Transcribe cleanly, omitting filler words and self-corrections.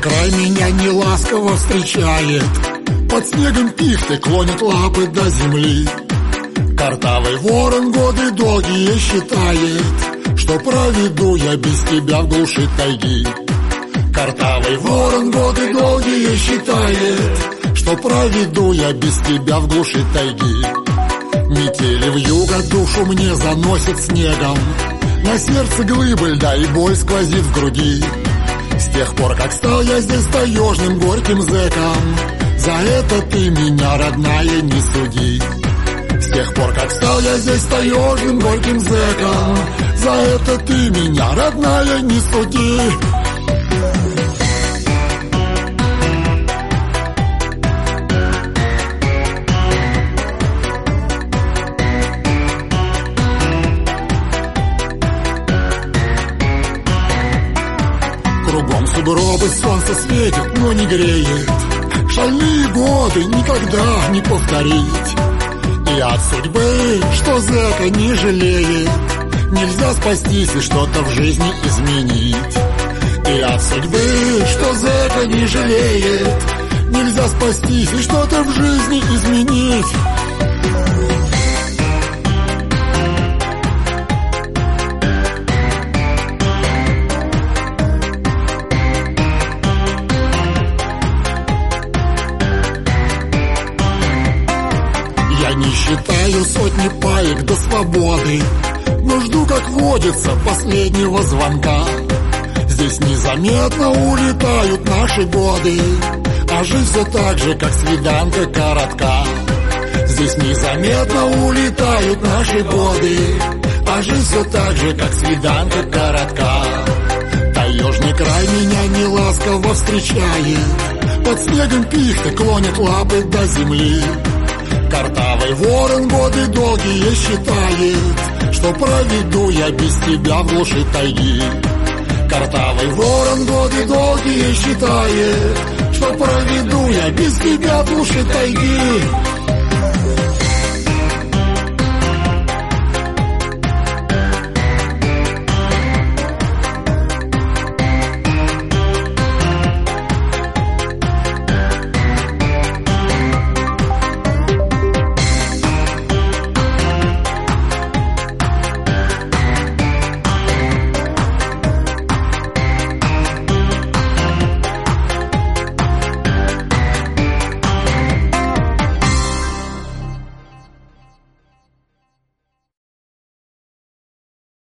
край меня неласково встречает. Под снегом пихты клонит лапы до земли. Картавый ворон годы долгие считает, что проведу я без тебя в глуши тайги. Картавый ворон годы долгие считает, что проведу я без тебя в глуши тайги. Метели вьюга душу мне заносит снегом, на сердце глыбы льда и боль сквозит в груди. С тех пор, как стал я здесь таежным горьким зэком, за это ты меня, родная, не суди. С тех пор, как стал я здесь таежным горьким зэком, за это ты меня, родная, не суди. Кругом сугробы, солнце светит, но не греет. Шальные годы никогда не повторить. И от судьбы, что зэка не жалеет, нельзя спастись и что-то в жизни изменить. И от судьбы, что зэка не жалеет, нельзя спастись и что-то в жизни изменить. Я не считаю сотни паек до свободы, но жду, как водится, последнего звонка. Здесь незаметно улетают наши годы, а жизнь все так же, как свиданка коротка. Здесь незаметно улетают наши годы, а жизнь все так же, как свиданка коротка. Таежный край меня неласково встречает, под снегом пихты клонит лапы до земли. Картавый ворон годы долгие считает, что проведу я без тебя в глуши тайги. Картавый ворон годы долгие считает, что проведу я без тебя в глуши тайги.